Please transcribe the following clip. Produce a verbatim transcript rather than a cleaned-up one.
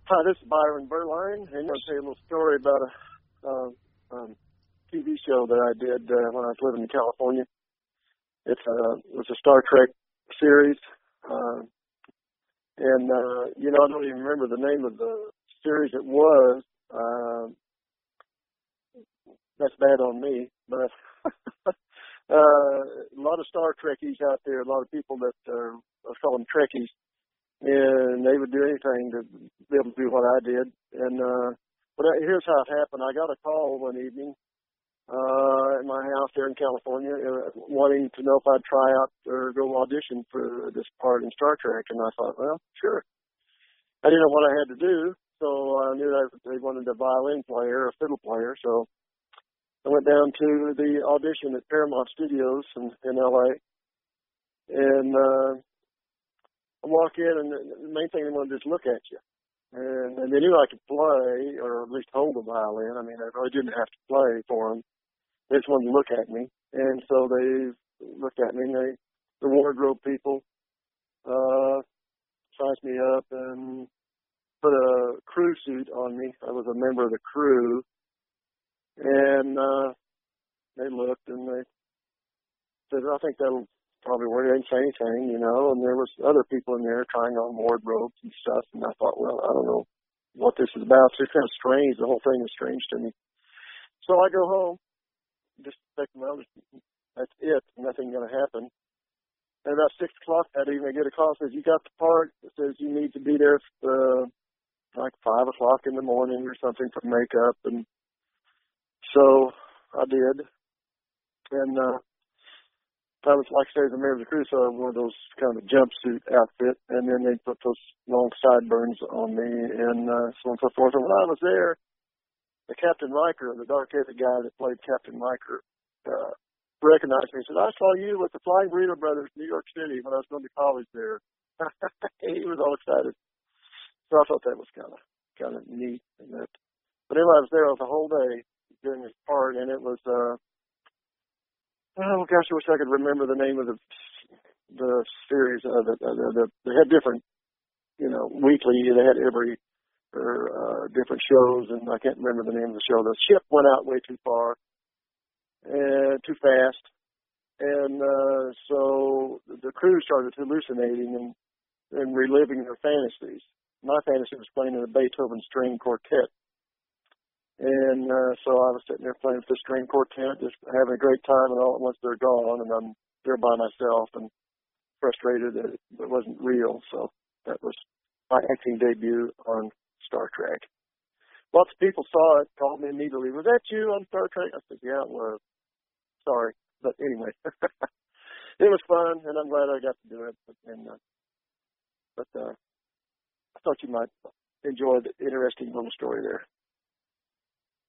Hi, this is Byron Berline, and I'm going to tell you a little story about a uh, um, T V show that I did uh, when I was living in California. It's a, it was a Star Trek series, uh, and, uh, you know, I don't even remember the name of the series it was. Uh, that's bad on me, but uh, a lot of Star Trekkies out there, a lot of people that uh, let's call them Trekkies, and they would do anything to be able to do what I did. And uh, but here's how it happened. I got a call one evening uh, at my house there in California, uh, wanting to know if I'd try out or go audition for this part in Star Trek. And I thought, well, sure. I didn't know what I had to do, so I knew that they wanted a violin player, a fiddle player. So I went down to the audition at Paramount Studios in, in L A, and uh, I walk in, and the main thing they wanted to do is look at you. And, and they knew I could play, or at least hold a violin. I mean, I really didn't have to play for them. They just wanted to look at me. And so they looked at me, and they, the wardrobe people uh, sized me up and put a crew suit on me. I was a member of the crew. And uh, they looked, and they said, I think that'll probably work. They didn't say anything, you know, and there was other people in there trying on wardrobes and stuff, and I thought, well, I don't know what this is about. It's kind of strange. The whole thing is strange to me. So I go home, just think, well, that's it. Nothing going to happen. And about six o'clock that evening, I get a call that says, you got the part. It says you need to be there uh, like five o'clock in the morning or something for makeup. And so I did. And uh, I was, like I say, as a member of the crew, so I wore those kind of jumpsuit outfit, and then they put those long sideburns on me, and uh, so on and so forth. And when I was there, the Captain Riker, the dark-headed guy that played Captain Riker, uh, recognized me and said, I saw you with the Flying Burrito Brothers in New York City when I was going to college there. He was all excited. So I thought that was kind of kind of neat. And that. But anyway, I was there the whole day doing this part, and it was... Uh, Oh gosh, I wish I could remember the name of the the series. Uh, the, the, the, they had different, you know, weekly. They had every or uh, different shows, and I can't remember the name of the show. The ship went out way too far and too fast, and uh, so the crew started hallucinating and, and reliving their fantasies. My fantasy was playing in a Beethoven string quartet. And uh, so I was sitting there playing with the string quartet, just having a great time, and all at once they're gone, and I'm there by myself and frustrated that it wasn't real. So that was my acting debut on Star Trek. Lots of people saw it, called me immediately. Was that you on Star Trek? I said, yeah, it was. Sorry. But anyway, it was fun, and I'm glad I got to do it. But, and, uh, but uh, I thought you might enjoy the interesting little story there.